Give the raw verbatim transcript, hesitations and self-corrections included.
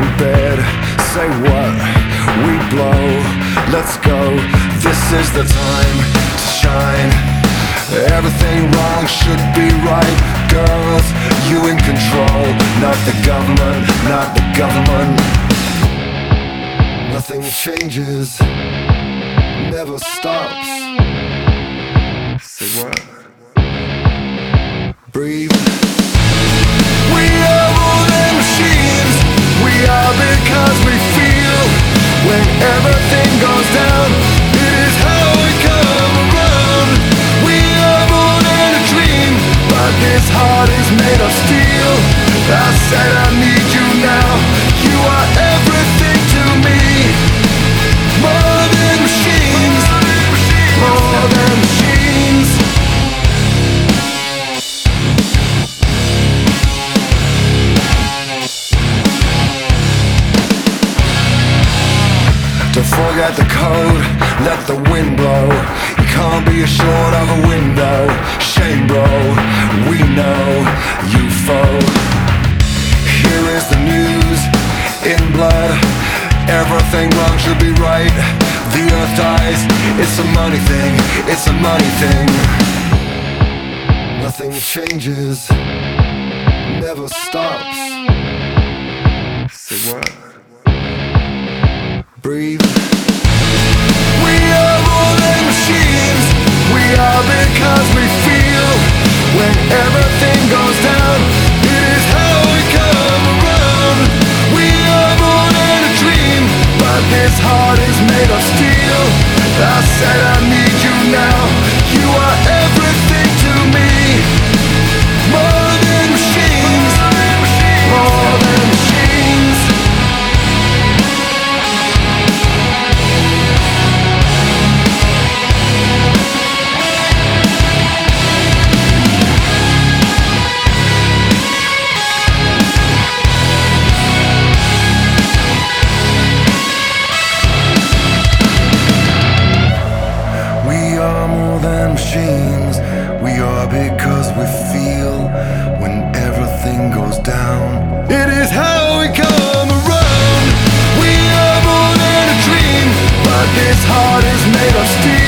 in bed, say what? We blow, let's go. This is the time to shine. Everything wrong should be right. Girls, you in control. Not the government, not the government. Nothing changes, never stops. Say what? Breathe. We are more than machines. We are because we feel. When everything goes down, it is how we come around. We are more than a dream, but this heart is made of steel. I said I need you now. You are everything to me. More than machines. More than machines. Don't forget the code, let the wind blow. You can't be assured of a window. Shame bro, we know you foe. Here is the news, in blood. Everything wrong should be right. The earth dies, it's a money thing. It's a money thing. Nothing changes, never stops. Say what? Breathe. We are more than machines. We are because we feel. When everything goes down, it is how we come around. We are more than a dream, but this heart is made of steel. I said I need you now. You are everything to me. More than machines. More than machines. Machines. We are because we feel. When everything goes down, it is how we come around. We are more than a dream, but this heart is made of steel.